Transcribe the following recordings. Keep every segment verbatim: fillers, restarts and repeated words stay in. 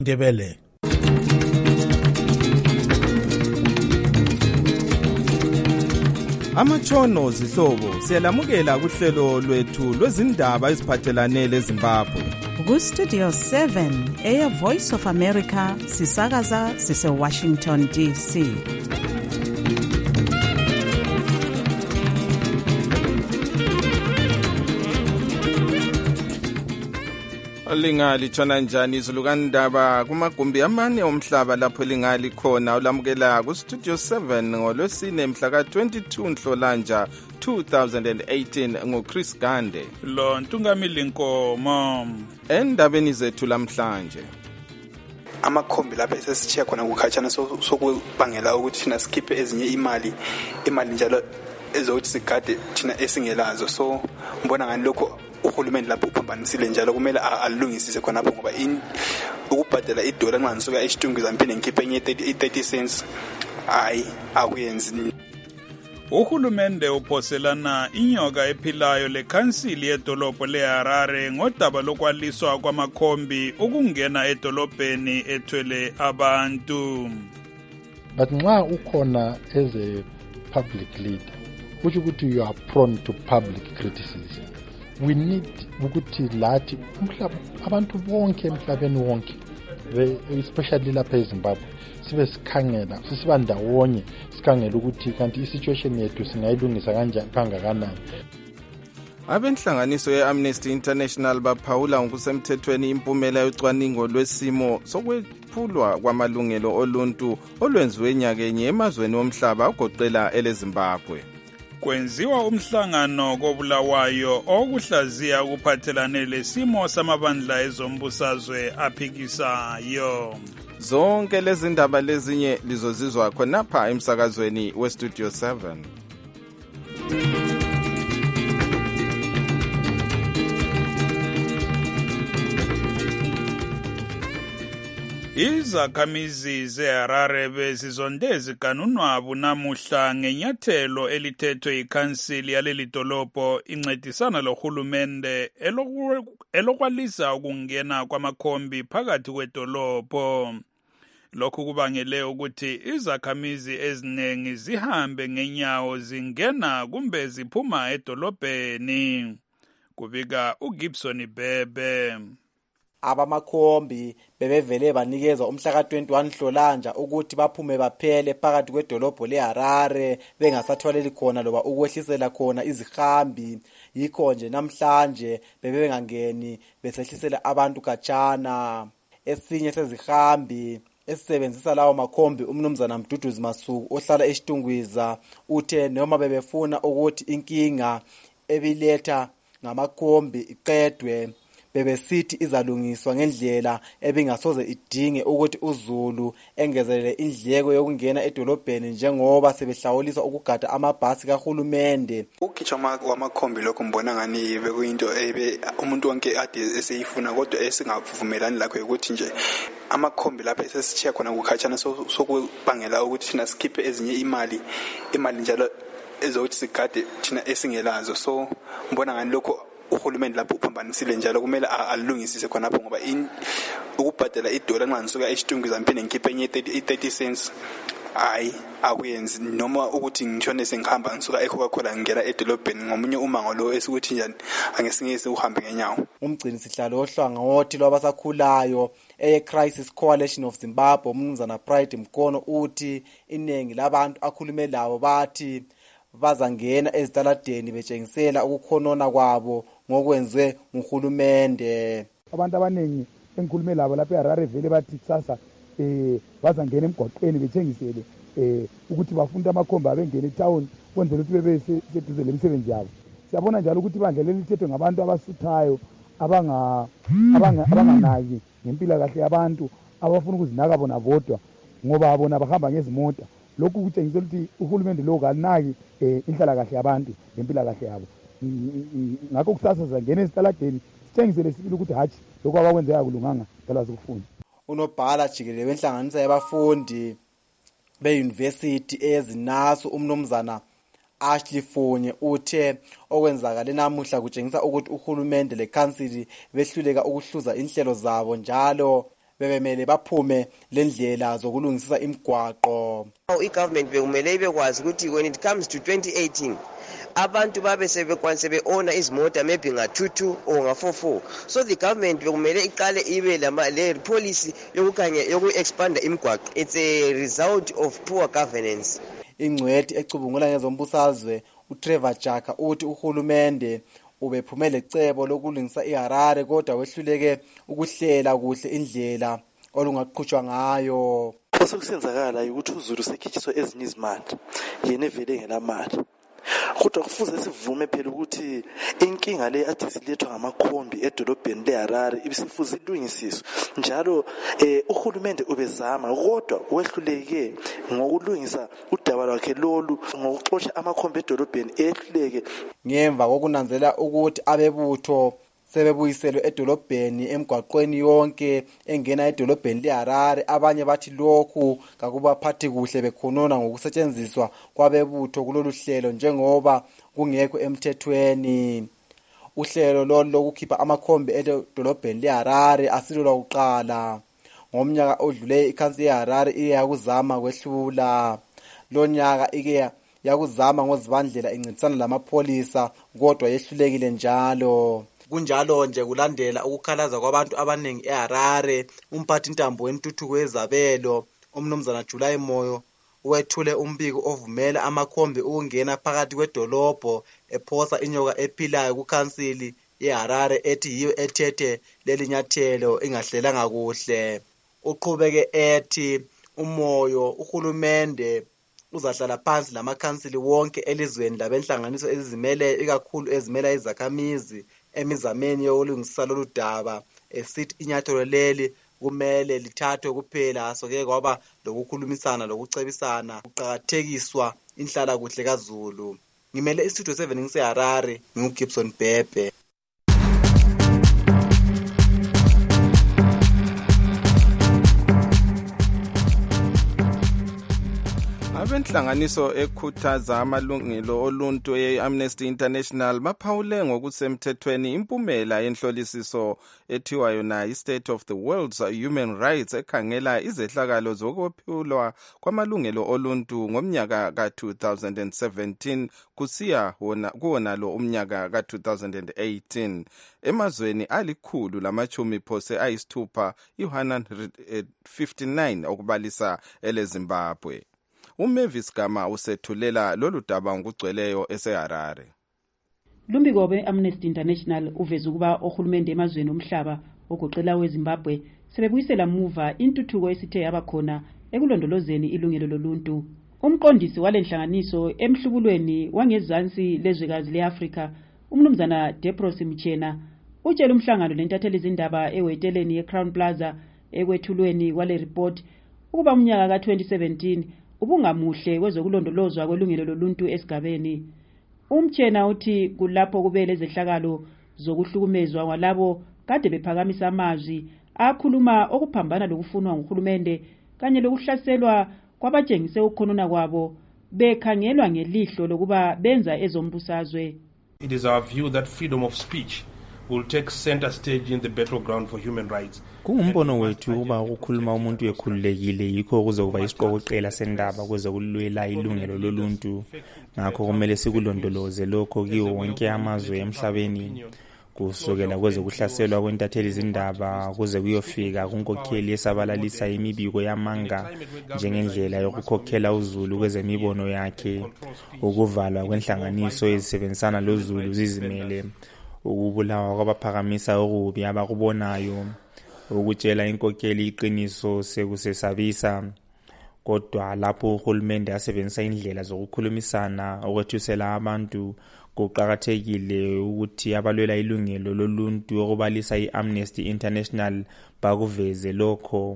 Ndebele. Amatshono zihlobo siyalamukela kuhlelo lwethu lwezindaba eziphathelane leZimbabwe. Ku Studio seven eya Voice of America sisakaza sise Washington D C. Lingali tshona njani izulu kandaba kumagumbi amane omhlaba lapho lingali khona ulamukela ku Studio seven ngolwesine mhla ka twenty-two Nhlolanja two thousand eighteen ngoChris Gande. Lo Ntungamili Nkomo. Endabeni zethu lamhlanje. Amakhombi lapha esesichiya khona ukukhatshana sokubangela ukuthi thina sikhiphe ezinye imali imali njalo ezokuthi sigade thina esingelazo, so mbona ngani lokho uhulumeni lapho uphambanisile njalo kumele alungisise khona lapho ngoba in ukubhadala idola nxa ngisuka eShtunguza mphinde ngikhiphe enye thirty cents hayi akuyenzi. Uhulumende uphoselana inyoka ephilayo lekhansili yedolobho leHarare ngodaba lokwaliswa kwamakhombi ukungena edolobheni ethwele abantu. But nxa ukhona as a public leader, which ukuthi you are prone to public criticism, we need ukuthi lathi umhlaba abantu bonke emhlabeni wonke, especially lapha eZimbabwe, sibe sikhangela sisiba ndawonye sikhangela ukuthi kanti isituation yethu singayilungisa kanjani kangakanani. Abenhlanganiso ye-Amnesty International baphawula ngokusemthethweni impumela yocwaningo lwesimo sokwephulwa kwamalungelo oluntu olwenziwe nyakenye emazweni omhlaba ogoqela eleZimbabwe. Kwenziwa umhlangano koBulawayo okuhlaziya ukuphathelane lesimo samabandla ezombusazwe aphikisayo. Zonke lezi ndaba lezinye lizozizwa khonapha emsakazweni weStudio seven. Izakhamizi zeHarare bezizonde eziganunwabu namuhla ngenyathelo elithethwe ikhansili yaleli dolobho incedisana lohulumende elokwalisa ukungena kwamakhombi phakathi kwedolobho. Lokhu kubangele ukuthi izakhamizi eziningi zihambe ngenyawo zingena kumbe ziphuma edolobheni. Kubika uGibson Bebe. Abamakhombi bebevele banikeza umhla ka twenty-one Nhlolanja ukuthi baphume baphele phakathi kwedolobho leHarare bengasathwaleli khona loba ukwehlisela khona izihambi. Yikho nje namhlanje bebengangeni besehlisela abantu khatshana. Esinye sezihambi esisebenzisa lawo makhombi umnumzana Mduduzi Masuku ohlala eShtunguza uthe noma bebefuna ukuthi inkinga ebiletha ngamakhombi iqedwe bebesithi izalungiswa ngendlela ebingasoze idinge ukuthi uZulu engezelele indleko yokungena edolobheni njengoba sebehlawuliswa ukugada amabhasi kahulumende. Ukhitshwa kwamakhombi lokho mbona ngani bekuyinto ebe umuntu wonke ade eseyifuna kodwa esingavumelani lakho ukuthi nje amakhombi lapha esesichiya khona ukukhatshana sokubangela ukuthi thina sikhiphe ezinye imali imali njalo ezokuthi sigade thina esingelazo, so mbona ngani lokho uhulumeni lapho uphambanisile njalo kumele alungisise khona lapho ngoba in ukubhadala idola nxa ngisuka eShtunguza mphinde ngikhiphe enye thirty cents hayi akuyenzi, noma ukuthi ngitshone sengihamba ngisuka eCoca-Cola ngingena edolobheni ngomunye umango lo esikuthi njani angesingisi uhambe ngenyawo. Umgcini sihlalo ohlangothi lwabasakhulayo eCrisis Coalition of Zimbabwe umnumzana Pride Mkono uthi iningi labantu akhulume labo bathi bazangena ezitaladeni betshengisela ukukhonona kwabo ngokwenzwe nguhulumende. Abantu abaningi engikhulume labo lapha eHarare vele bathi kusasa eh bazangena emgwaqweni betshengisele eh ukuthi bafunda amakhombi abengene etown kwenzela ukuthi bebe seduze lemisebenzi yabo. Siyabona njalo ukuthi ibandla lelithethwe ngabantu abasuthayo abanga abanganaki ngempilakahle yabantu abafuna ukuzinaka bona bodwa ngoba bona bahamba ngezimota. Lokhu kutshengisela ukuthi uhulumende lo kalinaki inhlalakahle yabantu ngempilakahle yabo. Ngakho kusasa zangena ezitaladeni sitshengisele sibili ukuthi hathi lokho abakwenza akulunganga ngala zokufunda. Unobhala jikelele wenhlanganiso yabafundi beuniversity ezinaso umnumzana Ashley Fonye uthe okwenzakala namuhla kutshengisa ukuthi uhulumende lekhansili behluleka ukuhluza inhlelo zabo njalo bebemele baphume lendlela zokulungisisa imigwaqo. I-government bekumele ibekwazi ukuthi when it comes to twenty eighteen abantu babe sebekwanise be-ona izimota maybe nga-two-two or nga-four-four. So the government bekumele iqale ibe le policy yoku-expanda imigwaqo. It's a result of poor governance. Ingcwethi ecubungula ngezombusazwe uTrevor Jaka uthi uhulumende ubephume lecebo lokulungisa iHarare kodwa wehluleke ukuhlela kuhle indlela olungaqhutshwa ngayo. Osekusenzakala ukuthi uZulu sekhitshiswa ezinye izimali yena evele ngelamali. Kodwa kufuze sivume phela ukuthi inkinga le athi silethwa ngamakhombi edolobheni leHarare ibisifuze ilungisiswe. Njalo eh uhulumende ubezama kodwa wehluleke ngokulungisa udaba lwakhe lolu ngokuxotsha amakhombi edolobheni ehluleke. Ngemva kokunanzela ukuthi abebutho sebebuyiselwe edolobheni emgwaqweni yonke engena edolobheni leHarare, abanye bathi lokhu kakubaphathi kuhle bekhonona ngokusetshenziswa kwabebutho kulolu hlelo njengoba kungekho emthethweni. Uhlelo lolu lokukhipha amakhombi edolobheni leHarare asilula ukuqala. Ngomnyaka odlule ikhansili yeHarare iye yakuzama kwehlula. Lo nyaka ike yakuzama ngozibandlela incintisana lamapholisa kodwa yehlulekile njalo. Kunjalo nje kulandela ukukhalaza kwabantu abaningi eHarare, umphathi intambo wentuthuko yezabelo umnumzana July Moyo wethule umbiko ovumela amakhombi ukungena phakathi kwedolobho ephosa inyoka ephilayo kukhansili yeHarare ethi yiyo ethethe lelinyathelo ingahlelanga kuhle. Uqhubeke ethi uMoyo uhulumende uzahlala phansi lamakhansili wonke elizweni labenhlanganiso ezizimele ikakhulu ezimela izakhamizi emizameni yokulungisa lolu daba, esithi inyathelo leli kumele lithathwe kuphela soke kwaba lokukhulumisana lokucebisana kuqhakathekiswa inhlala kuhle kaZulu. Ngimele istudio seven ngiseHarare, nginguGibson Bhebhe. Abenhlanganiso ekhuthaza amalungelo oluntu ye-Amnesty International baphawule ngokusemthethweni impumela yenhlolisiso ethiwa yona i-State of the World's Human Rights ekhangela izehlakalo zokwephulwa kwamalungelo oluntu ngomnyaka ka-two thousand seventeen kusiya kuwona lo umnyaka ka-two thousand eighteen. Emazweni alikhulu lamachumi phose ayisithupha i-one hundred fifty-nine okubalisa eleZimbabwe. uMavis Gama usethulela lolu daba ngokugcweleyo eseHarare. Lumbiko be-Amnesty International uveza ukuba ohulumende emazweni omhlaba ogoqela weZimbabwe sebebuyisela muva intuthuko esithe yabakhona ekulondolozeni ilungelo loluntu. Umqondisi walenhlanganiso emhlubulweni wangezansi lezwekazi leAfrika, umnumzana Depros Mchena, utshela umhlangano lentatheli izindaba eweteleni yeCrown Plaza ekwethulweni kwale report ukuba umnyaka ka twenty seventeen ubungamuhle kwezokulondolozwa kwelungelo loluntu esigabeni. Umchena uthi kulapho kubele zehlakalo zokuhlukumezwa kwalabo kade bephakamisa amazwi akhuluma okuphambana lokufunwa nguhulumende kanye lokuhlaselwa kwabatshengise ukukhonona kwabo bekhangelwa ngelihlo lokuba benza ezombusazwe. It is our view that freedom of speech will take center stage in the battleground for human rights. Kungumbono wethu ukuba ukukhuluma umuntu ekhululekile yikho kuzokuba isiqokoqela sendaba kwezokulwela ilungelo loluntu. Ngakho kumele sikulondoloze lokho kiwo wonke amazwe emhlabeni, kusukela kwezokuhlaselwa kwentatheli izindaba kuze kuyofika kunkokheli esabalalisa imibiko yamanga njengendlela yokukhokhela uZulu kwezemibono yakhe, ukuvalwa kwenhlanganiso ezisebenzisana loZulu zizimele, ukubulawa kwabaphakamisa okubi abakubonayo, ukutshela inkokheli iqiniso sekusesabisa. Kodwa lapho uhulumende asebenzisa indlela zokukhulumisana ukwethusela abantu, kuqhakathekile ukuthi abalwela ilungelo loluntu okubalisa i-Amnesty International bakuveze lokho.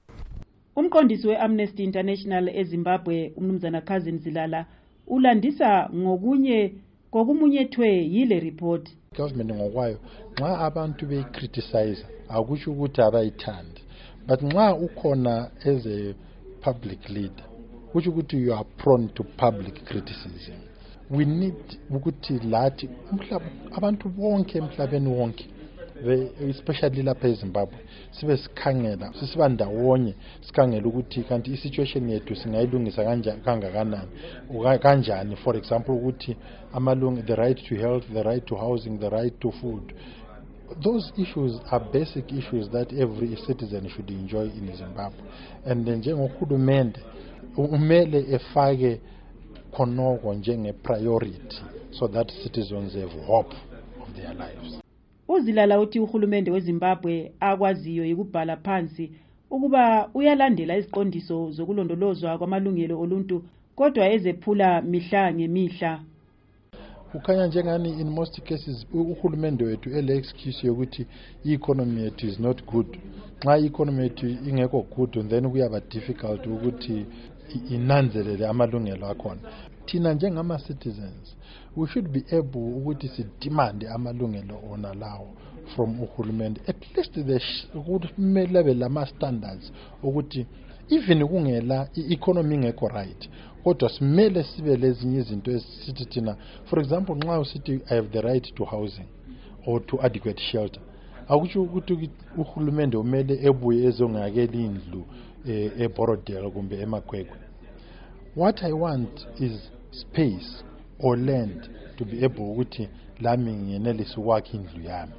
Umqondisi we-Amnesty International eZimbabwe, umnumzana Cousin Zilala, ulandisa ngokunye kokumunyethwe yile report. Government ngokwayo nxa abantu beyicriticize akusho ukuthi abayithandi, but nxa ukhona as a public leader kusho ukuthi you are prone to public criticism. We need ukuthi lathi abantu bonke emhlabeni wonke especially lapha eZimbabwe sibe sikhangela sisiba ndawonye sikhangela ukuthi kanti isituation yethu singayilungisa kangakanani kanjani. For example ukuthi amalungu, the right to health, the right to housing, the right to food. Those issues are basic issues that every citizen should enjoy in Zimbabwe. And then njengohulumende umele efake khonoko njenge priority so that citizens have hope of their lives. Uzilala uthi uhulumende weZimbabwe akwaziyo ikubhala phansi ukuba uyalandela iziqondiso zokulondolozwa kwamalungelo oluntu kodwa ezephula mihla ngemihla. Kukhanya njengani in most cases uhulumende wethu ele excuse yokuthi i-economy yethu is not good. Nxa i-economy yethu ingekho good then kuyaba difficult ukuthi inanzelele amalungelo akhona. Thina njengama citizens we should be able ukuthi si demand amalungelo ona lawo from uhulumende, at least the level ama standards ukuthi even kungela i-economy ngekho right kodwa simele sibe lezinye izinto esithi thina, for example nxa usithi I have the right to housing or to adequate shelter, akutsho ukuthi uhulumende umele ebuye ezongakela indlu eBorodale kumbe eMakwekwe. What I want is space or land to be able ukuthi lami ngenelisi ukwakha indlu yami.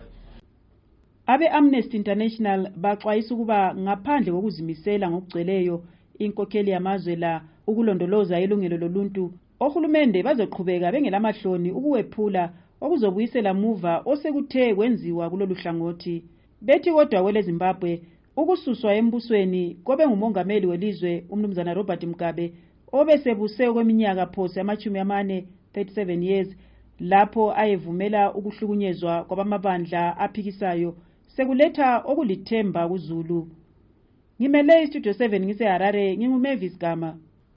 Abe Amnesty International baxwayisa ukuba ngaphandle kokuzimisela ngokugcweleyo inkokheli yamazwe la ukulondoloza ilungelo loluntu, ohulumende bazoqhubeka bengelamahloni ukuwephula okuzobuyisela muva osekuthe kwenziwa kulolu hlangothi. Bethi kodwa kwele Zimbabwe ukususwa embusweni kobe ngumongameli welizwe umnumzana Robert Mugabe obesebuse kweminyaka phose amachumi amane thirty-seven years lapho ayevumela ukuhlukunyezwa kwabamabandla aphikisayo sekuletha okulithemba kuZulu. Ngimele iStudio seven ngise Harare, nginguMavis Gama.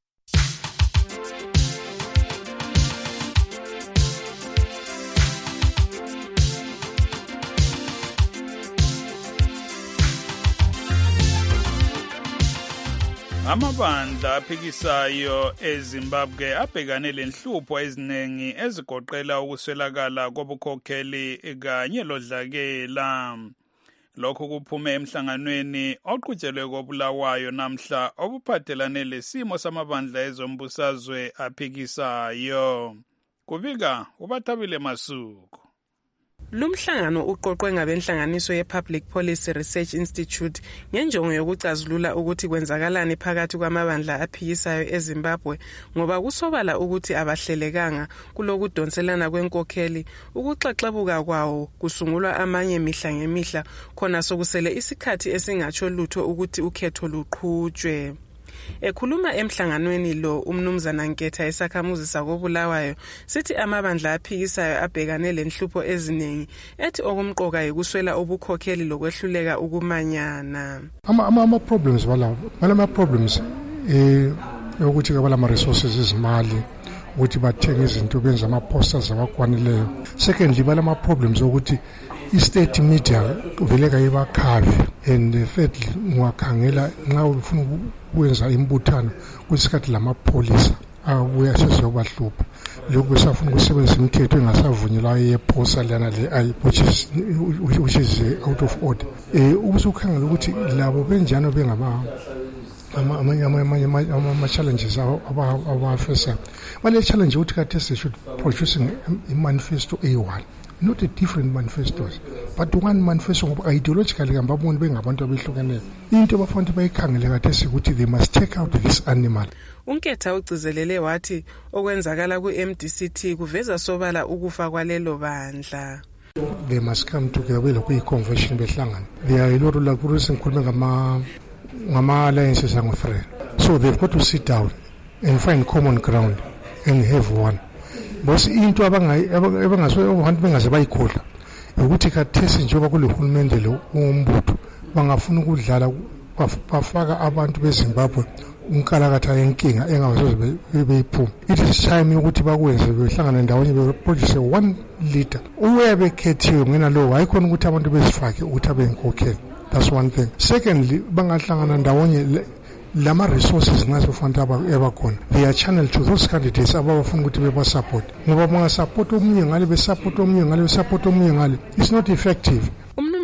Amabandla aphikisayo eZimbabwe abhekane lenhlupho eziningi ezigoqela ukuswelakala kobukhokheli kanye lodlakela. Lokho kuphume emhlanganweni oqhutshelwe koBulawayo namhla obuphathelane lesimo samabandla ezombusazwe aphikisayo. Kubika uBathabile Masuku. Lumhlangano uqoqwe ngabenhlanganiso ye-Public Policy Research Institute ngenjongo yokucazulula ukuthi kwenzakalani phakathi kwamabandla aphikisayo eZimbabwe ngoba kusobala ukuthi abahlelekanga kulokudonselana kwenkokheli, ukuxaxabuka kwawo kusungulwa amanye mihla ngemihla khona sokusele isikhathi esingatsho lutho ukuthi ukhetho luqhutshwe. Ekhuluma emhlanganweni lo umnumzana Nketha esakhamuzi sakoBulawayo sithi amabandla aphikisayo abhekane lenhlupho eziningi ethi okumqoka yikuswela ubukhokheli lokwehluleka ukumanyana. ama ama problems bala bala problems eh ukuthi ke bala resources izimali ukuthi bathenga izinto benza ama posters abakwanileyo. Secondly bala problems ukuthi i-state media vele kayibakhavi, and thirdly ngiwakhangela nxa ufuna ukwenza imbuthano kwesikhathi lamapolisa abuya sezobahlupha lokhu besafuna ukusebenzisa imithetho engasavunyelwa yeposa lana le which is which is out of order. Eh ubusukhangela ukuthi labo benjani bengaba ama challenges abafesa. Wale challenge ukuthi kathesi should producing a manifesto A one, not a different manifestos, but one manifesto ideologically ngababoni bengabantu abehlukeneyo. Into abafanele bayikhangele kathesi ukuthi they must take out this animal. Unketha ugcizelele wathi okwenzakala ku-M D C T kuveza sobala ukufa kwalelo bandla. They must come together with a convention behlangana. They are a lot of like recent ngama ngama alliances angofree. So they've got to sit down and find common ground and have one. Bosi into abangayi abangasoyo abantu bengaze bayikhola ukuthi kathesi njengoba kulehulumende lo umbutho bangafuna ukudlala bafaka abantu beZimbabwe unkalakatha yenkinga engasoze beyiphuma. It is time ukuthi bakwenze behlangana ndawonye be produce one leader uyabekhethiwe ngena lo hayikhona ukuthi abantu besifake ukuthi abenkokheli. That's one thing. Secondly bangahlangana ndawonye lama resources ngasofanele abakhona they are channeled to those candidates abafuna ukuthi beba support ngoba banga support omunye ngale be support omunye ngale be support omunye ngale it's not effective. Umnumzana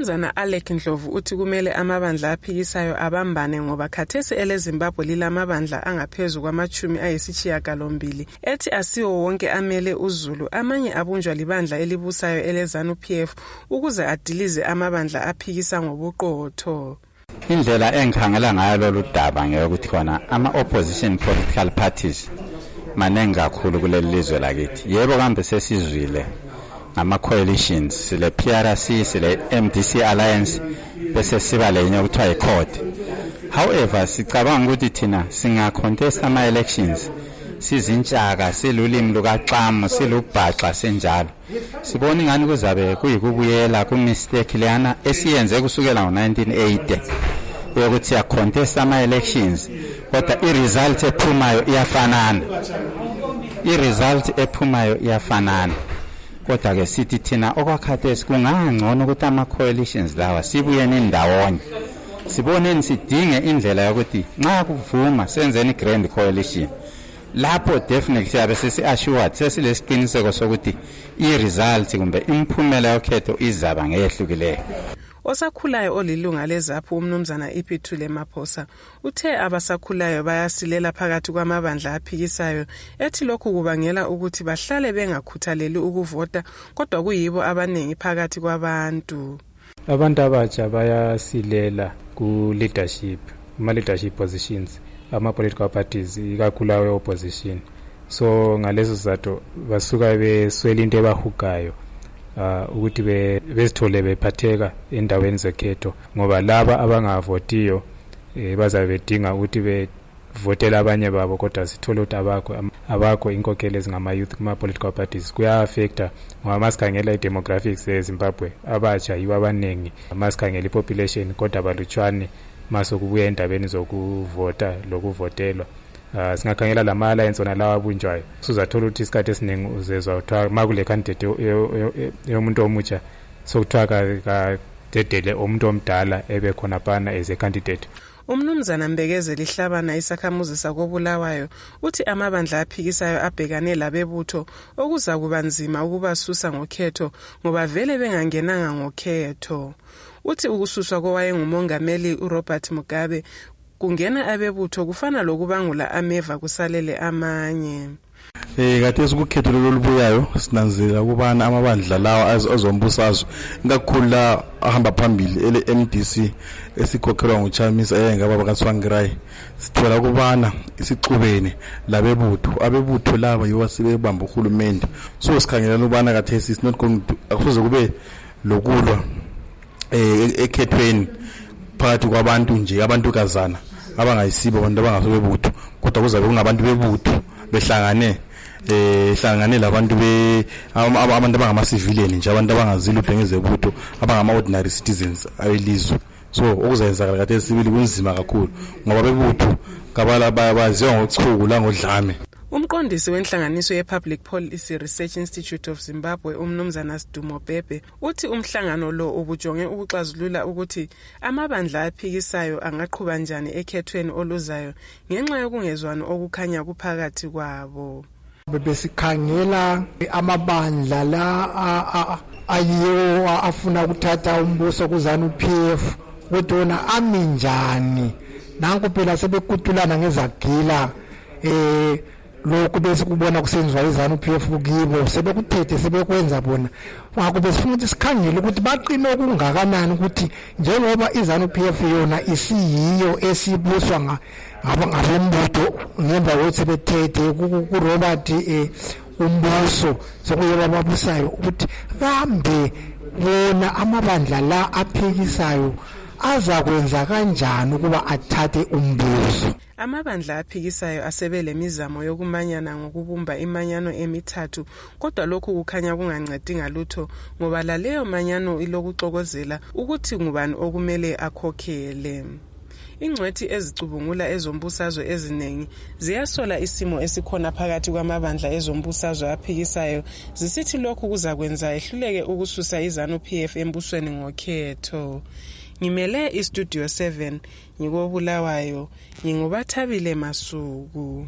Umnumzana Alec Ndlovu uthi kumele amabandla aphikisayo abambane ngoba khathesi eleZimbabwe lilamabandla angaphezulu kwamachumi ayisishiyagalombili ethi asiwo wonke amele uZulu, amanye abunjwa libandla elibusayo eleZANU P F ukuze adilize amabandla aphikisa ngobuqotho. Indlela engikhangela ngayo lolu daba ngeyokuthi khona ama-opposition political parties maningi kakhulu kuleli lizwe lakithi. Yebo kambe sesizwile ngama-coalitions, sile P R C, sile M D C Alliance, bese siba lenye okuthiwa yi-CORD. However, sicabanga ukuthi thina singa-contest ama-elections sizintshaka, silulimi lukaxamo, silubhaxa senjalo. Sibona ingani kuzabe kuyikubuyela ku-mistake leyana esiyenze kusukela ngo-nineteen eighty yokuthi siya-contest ama-elections kodwa i-result ephumayo iyafanana. I-result ephumayo iyafanana. Kodwa ke sithi thina okwakhathesi kungangcono ukuthi ama-coalitions lawa sibuyeni ndawonye. Siboneni sidinge indlela yokuthi nxa kuvuma senzeni i-grand coalition. Lapho definitely siyabe sesi-assured sesilesiqiniseko sokuthi i-result kumbe imphumela yokhetho izaba ngehlukileyo. Osakhulayo olilunga lezaphu umnumzana Iphuthule Maphosa uthe abasakhulayo bayasilela phakathi kwamabandla aphikisayo ethi lokhu kubangela ukuthi bahlale bengakhuthaleli ukuvota kodwa kuyibo abanengi phakathi kwabantu. Abantu abatsha bayasilela ku leadership, ama leadership positions, ama political parties ikakhulu awe opposition. So ngaleso sizathu basuka beswela into ebahugayo. Uh, ukuthi bezithole bephatheka endaweni zekhetho ngoba laba abangavotiyo eh, bazabe bedinga ukuthi bevotela abanye babo kodwa sithole ukuthi abakho abakho inkokhelo ezingama youth kuma political parties kuya affecta ngoba masikhangela i-demographics eZimbabwe abatsha yibo abanengi, masikhangela i-population kodwa balutshwane masokubuya endabeni zokuvota lokuvotelwa. Uh, singakhangela lama alliance ona lawa abunjwayo sizathola ukuthi isikhathi esiningi uzezwa uthiwa makule candidate yomuntu omutsha sokuthiwa ka dedele umuntu omdala ebe khona phana as a candidate. Umnumzana Mbekezeli Hlabana isakhamuzi sakobulawayo uthi amabandla aphikisayo abhekane labebutho okuza kubanzima ukubasusa ngokhetho ngoba vele bengangenanga ngokhetho. Uthi ukususwa kowayengumongameli uRobert Mugabe kungena abebutho kufana lokubangula ameva kusalele amanye. Eh kade sikukhetho lolubuyayo sinanzela kubana amabandla lawa azombusazwe ngakhula ahamba phambili ele M D C esikhokhelwa nguChamisa eyengaba bakaSwangirai. Sithola kubana isixubene labebutho abebutho laba yiwa sibebamba uhulumende. So sikhangela ukubana kade is not going to akuze kube lokulwa eh ekhethweni phakathi kwabantu nje abantu kazana abangayisibo abantu abangasobebutho kodwa kuzabe kungabantu bebutho behlangane eh hlangane labantu be abantu abangama civilian nje abantu abangazilutho ngezebutho abangama ordinary citizens ayelizwe. So okuzayenzakala kade sibili kunzima kakhulu ngoba bebutho kabala bayaziwa ngokuchuku la ngodlame. Umqondisi wenhlanganiso ye-Public Policy Research Institute of Zimbabwe umnumzana Sidumo Bhebhe uthi umhlangano lo ubujonge ukuxazulula ukuthi amabandla aphikisayo angaqhuba njani ekhethweni oluzayo ngenxa yokungezwani okukhanya kuphakathi kwabo. Bebesikhangela amabandla la ayiwo afuna ukuthatha umbuso kuZANU P F kodwa ami njani nanku phela sebekutulana ngezagila eh lokhu bese kubona kusenziwa iZANU P F kukibo sebekuthethe sebekwenza bona ngakho besifuna ukuthi sikhangele ukuthi baqina okungakanani ukuthi njengoba iZANU P F yona isiyiyo esibuswa ngaba ngabombutho ngemva kokuthi bethethe kuRobert eh umbuso sokuyeba babusayo ukuthi kambe bona amabandla la aphikisayo azakwenza kanjani ukuba athathe umbuso. Amabandla aphikisayo asebele mizamo yokumanyana ngokubumba imanyano emithathu kodwa lokhu kukhanya kungancedi ngalutho ngoba laleyo manyano ilokuxokozela ukuthi ngubani okumele akhokhele. Ingcwethi ezicubungula ezombusazwe ezinengi ziyasola isimo esikhona phakathi kwamabandla ezombusazwe aphikisayo zisithi lokhu kuzakwenza ehluleke ukususa iZANU P F embusweni ngokhetho. Ngimele iStudio seven ngikobulawayo ngingubathabile Masuku.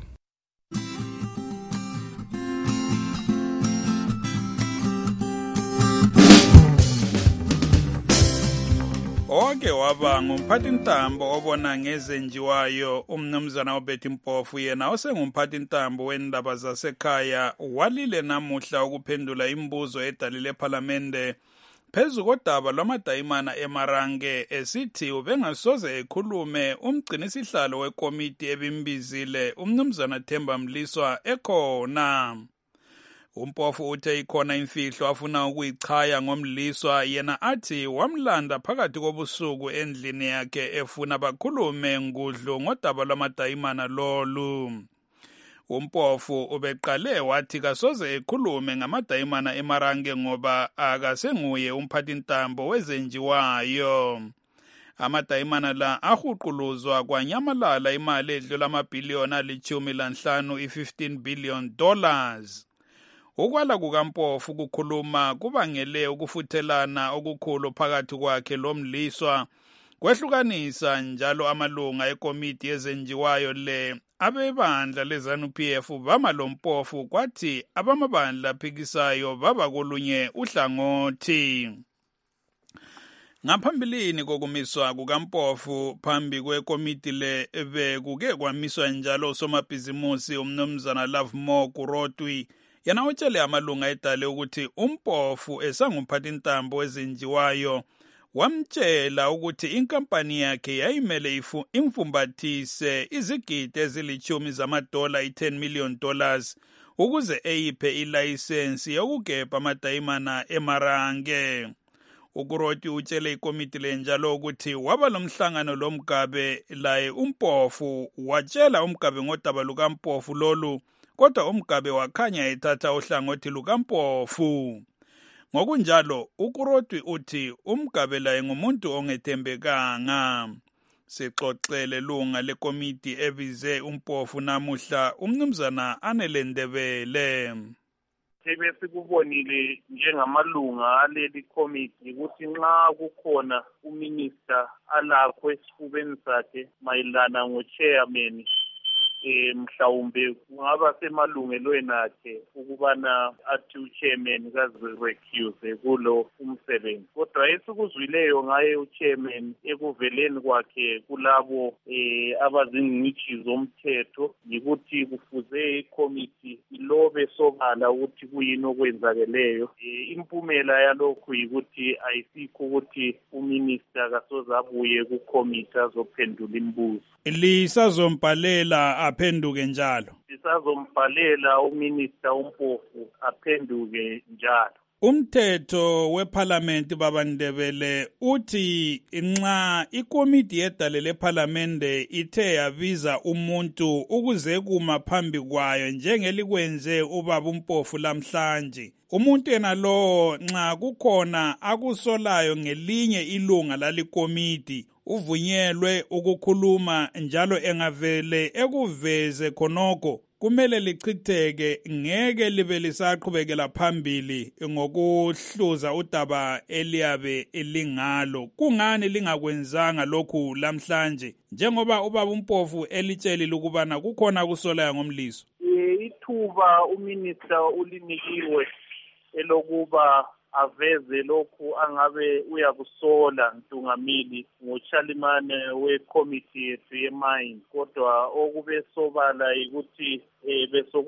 oke waba ngumphathintambo obona ngezenjiwayo umnumzana uBetty Mpofu yena osengumphathintambo wendaba zasekhaya walile namuhla ukuphendula imibuzo edalile ePhalamende phezu kodaba lwamadayimana eMarange esithi ubengasoze ekhulume umgcinisihlalo wekomiti ebimbizile umnumzana Themba Mliswa ekhona. Umpofu uthe ikhona imfihlo afuna ukuyichaya ngomliswa yena athi wamlanda phakathi kobusuku endlini yakhe efuna bakhulume ngudlu ngodaba lwamadayimana lolu. Umpofu ubeqale wathi kasoze ekhulume ngamadayimana eMarange ngoba akasenguye umphathintambo wezenjiwayo. Amadayimana la ahuquluzwa kwanyamalala imali edlula amabhiliyoni alithumi lanhlanu i-fifteen billion dollars. Ukwala kukaMpofu kukhuluma kubangele ukufuthelana okukhulu phakathi kwakhe lomliswa kwehlukanisa njalo amalunga ekomiti yezenjiwayo le abebandla leZANU P F bama loMpofu kwathi abamabandla aphikisayo baba kolunye uhlangothi. Ngaphambilini kokumiswa kukaMpofu phambi kwekomiti le bekuke kwamiswa njalo usomabhizimusi umnumzana Lovemore Kurotwi yena utshele amalunga edale ukuthi uMpofu esangumphathintambo wezenjiwayo wamtshela ukuthi inkampani yakhe yayimele imfumbathise izigidi ezilithumi zamadola i-ten million dollars ukuze eyiphe ilayisensi yokugebha amadayimana eMarange. Ukuroti utshele ikomiti lenjalo ukuthi waba lomhlangano lomgabe laye uMpofu watshela umgabe ngodaba lukaMpofu lolu kodwa umgabe wakhanya ethatha uhlangothi lukaMpofu. Ngokunjalo ukuroti uthi umgabe laye ngumuntu ongethembekanga. Sixoxele lunga lekomiti ebize uMpofu namuhla umnumzana Anelendebele. Sebe sikubonile njengamalunga aleli committee ukuthi nxa kukhona uminister alakho esifubeni sakhe mayelana ngo-chairman eh mhlawumbe kungaba semalungelweni akhe ukubana athi uchairman kazirecuse kulo umsebenzi kodwa esikuzwileyo ngaye uchairman ekuveleni kwakhe kulabo eh abazingcitshi zomthetho yikuthi kufuze icommittee ilobe sobala ukuthi kuyini okwenzakeleyo. eh impumela yalokhu yikuthi ayisikho ukuthi uminister kasoze abuye kucommittee azophendula imibuzo. Lisazombhalela aphenduke njalo. Lisazombhalela uminister uMpofu aphenduke njalo. Umthetho weParliament babandebele uthi nxa ikomiti yedale leParliament ithe yabiza umuntu ukuze kuma phambi kwayo njengelikwenze ubaba uMpofu lamhlanje, umuntu yena lo nxa kukhona akusolayo ngelinye ilunga lalikomiti uvunyelwe ukukhuluma njalo engavele ekuveze khonoko kumele lichitheke, ngeke libe lisaqhubekela phambili ngokuhluza udaba eliyabe elingalo. Kungani lingakwenzanga lokhu lamhlanje njengoba ubaba uMpofu elitshelile ukubana kukhona kusolayo ngomliso? Ithuba uminister ulinikiwe elokuba aveze lokhu angabe uyakusola Ntungamili ngochalimane wekomiti yethu yemine, kodwa okube sobala ukuthi eh,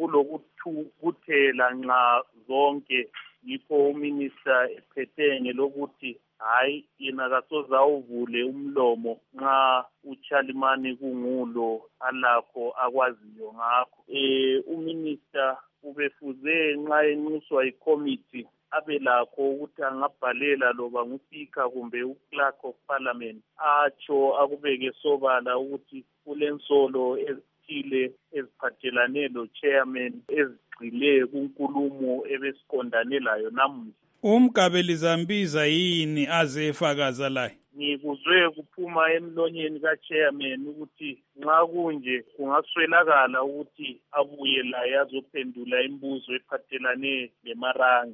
besokulokuthukuthela nxa zonke yikho uminister ephethe ngelokuthi hayi yena kasoze awuvule umlomo nxa uchalimane kungulo alakho akwaziyo ngakho. eh uminister ubefuze nxa enxuswa ikomiti abe lakho ukuthi angabhalela loba nguspeaker kumbe uclerk of parliament atsho akubeke sobala ukuthi kulensolo ezithile eziphathelane lo chairman ezigxile kunkulumo ebesiqondane layo namuhla. Umgabeli Zambiza yini azefakaza layo? Ngikuzwe kuphuma emlonyeni kachairman ukuthi nxa kunje kungaswelakala ukuthi abuye laye azophendula imibuzo ephathelane leMarange.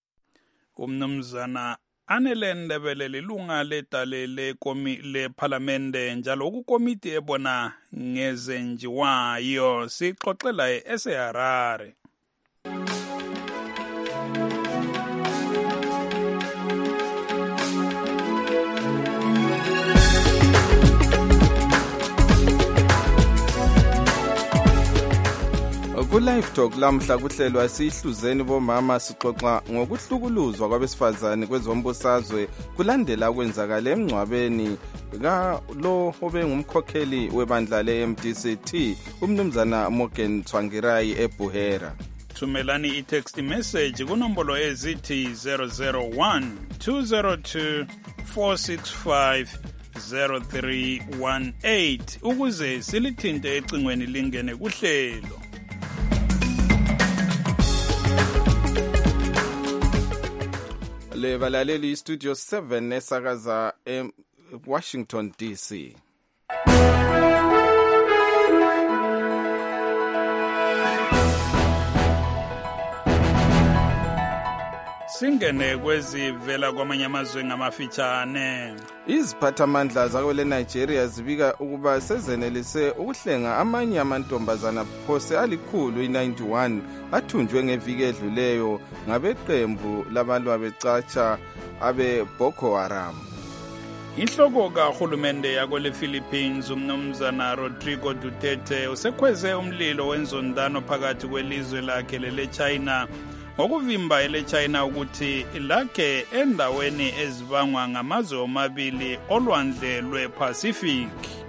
Umnumzana Anelendebele lilunga ledale leParliament njalo ukukomiti ebona ngezenjiwayo sixoxela eSeharare. Ku-Live Talk lamhla kuhlelwa sihluzeni bomama sixoxa ngokuhlukuluzwa kwabesifazane kwezombusazwe kulandela kwenzakala emngcwabeni lo obengumkhokheli webandla le-M D C T umnumzana Morgan Tsvangirai eBuhera. Thumelani i-text message kunombolo ezithi zero zero one two zero two four six five zero three one eight ukuze silithinte ecingweni lingene kuhlelo. Le balaleli Studio seven esakaza e Washington D C. Singene kwezivela kwamanye amazwe ngamafitshane. Iziphathamandla zakwele Nigeria zibika ukuba sezenelise ukuhlenga amanye amantombazana phose alikhulu i-ninety-one athunjwe ngeviki edluleyo ngabeqembu labalwa becatsha abe Boko Haram. Inhloko kahulumende yakwele Philippines umnumzana Rodrigo Duterte usekhweze umlilo wenzondano phakathi kwelizwe lakhe lele China ngokuvimba ele China ukuthi lakhe endaweni ezibangwa ngamazwe omabili olwandle lwePacific.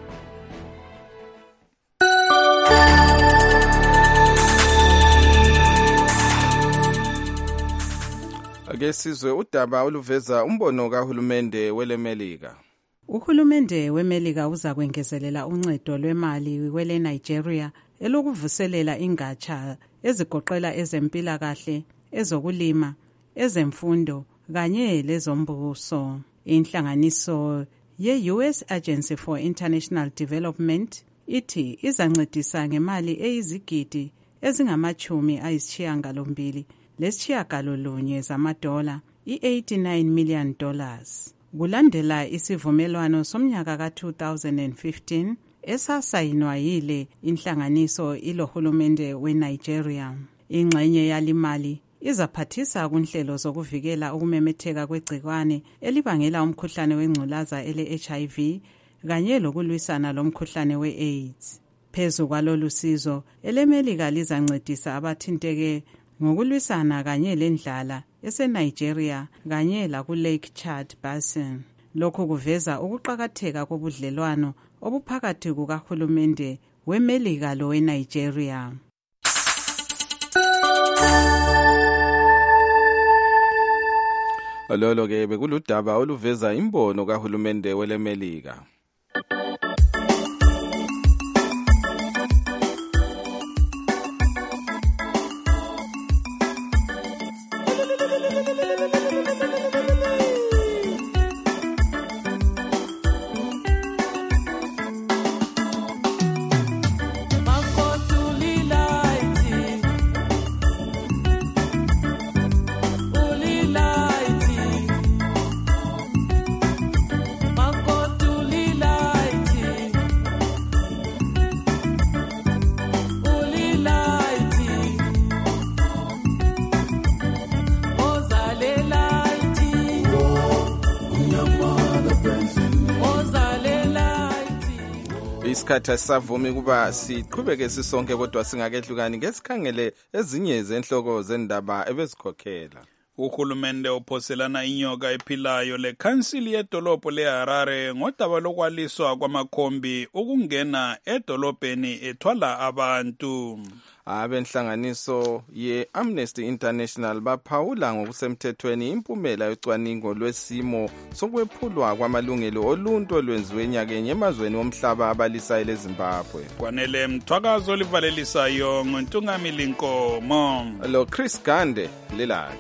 Ake sizwe udaba oluveza umbono kahulumende welemelika. Uhulumende wemelika uza kwengezelela uncedo lwemali kwele Nigeria elokuvuselela ingatsha ezigoqela ezempilakahle, ezokulima, ezemfundo kanye lezombuso. Inhlanganiso ye-U S Agency for International Development ithi izancedisa ngemali eyizigidi ezingamachumi ayisishiyagalombili lesishiyagalolunye zamadola i-eighty-nine million dollars. Kulandela isivumelwano somnyaka ka two thousand fifteen esasayinwa yile inhlanganiso ilohulumende weNigeria. Ingxenye yalimali izaphathisa kunhlelo zokuvikela ukumemetheka kwegcikwane elibangela umkhuhlane wengculaza ele-H I V kanye lokulwisana lomkhuhlane we-AIDS. Phezu kwalolu sizo, elemelika lizancedisa abathinteke ngokulwisana kanye lendlala eseNigeria kanye laku-Lake Chad Basin. Lokhu kuveza ukuqakatheka kobudlelwano obuphakathi kukahulumende wemelika lo weNigeria. Lolo ke bekuludaba oluveza imbono kahulumende welemelika. Isikhathi savumi kuba siqhubeke sisonke kodwa singakehlukani ngesikhangele ezinye zenhloko zendaba ebezikhokhela. Uhulumende ophoselana inyoka ephilayo lekhansili yedolobho leHarare ngodaba lokwaliswa kwamakhombi ukungena edolobheni ethwala abantu. Abenhlanganiso ye-Amnesty International baphawula ngokusemthethweni impumela yocwaningo lwesimo sokwephulwa kwamalungelo oluntu olwenziwe enyakeni emazweni omhlaba abalisayo leZimbabwe. Kwanele mthwakazo livalelisayo ngontungamili Nkomo lo Chris Gande lelala.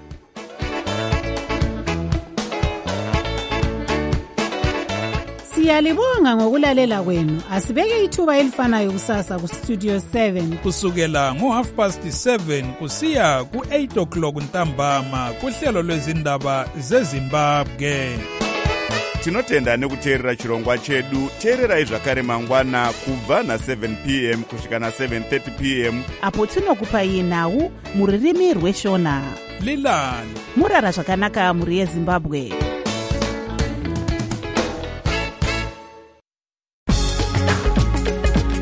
Siyalibonga ngokulalela kwenu. Asibeke ithuba elifanayo kusasa ku Studio seven kusukela ngo half past seven kusiya ku eight o'clock ntambama kuhlelo lwezindaba zeZimbabwe. Tinotenda nekuteerera chirongwa chedu. Teererai zvakare mangwana kubva na seven p m kusvika na seven thirty p m apo tinokupai nhau muririmi rweshona. Lilani murara zvakanaka muri yeZimbabwe.